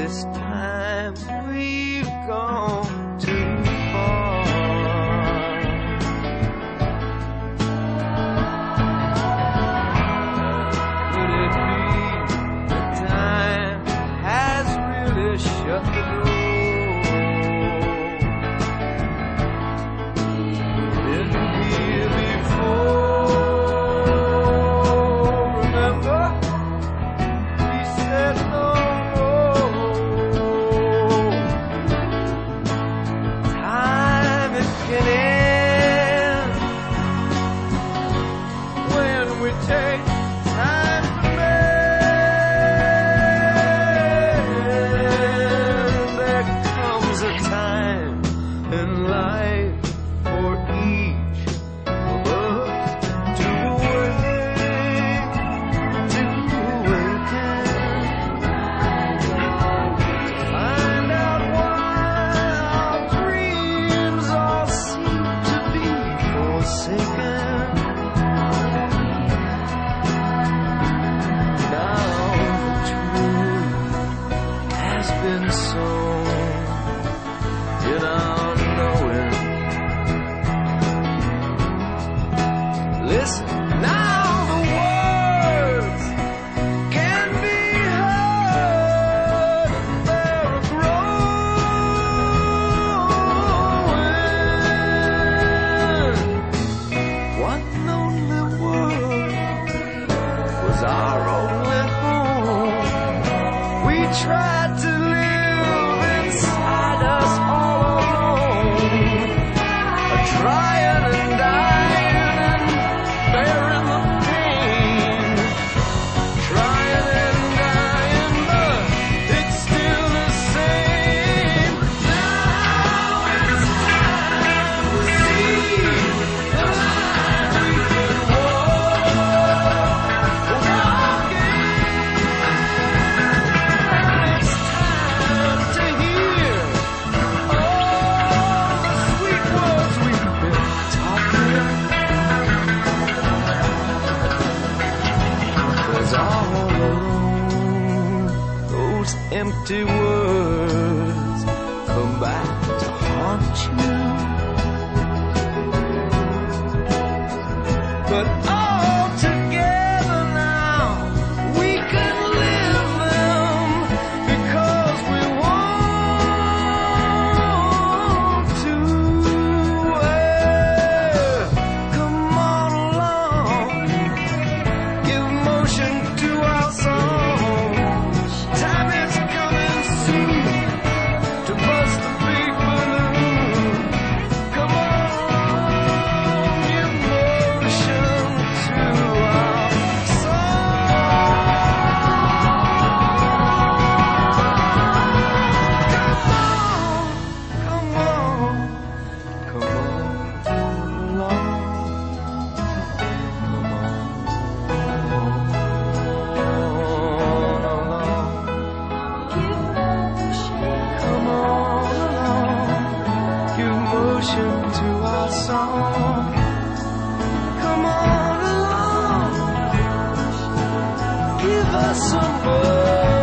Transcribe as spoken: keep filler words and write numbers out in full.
this time we've gone too far. Could it be that time has really shut the door? Been here before, remember? We said no. Time it can end when we take time to mend. There comes a time in life for each of us to awake, to awaken, find out why our dreams all seem to be forsaken. Now the truth has been sown in our knowing. Listen, now the words can be heard. They're growing. One lonely world was our only home. We tried to live inside us all alone, trying and dying and bearing the pain, trying and dying, but it's still the same. Now it's time to see the line we can walk, walk in. It's time to hear all the sweet words we've been talking. 'Cause all alone, those empty words come back to haunt you. But all together now, we can live them because we want to. Well, come on along, give motion to our song. Time is coming soon to bust the big balloon. Come on along, give motion to our song. Come on, come on, come on along. Come on along, give motion to our song. Come on along, give us some words.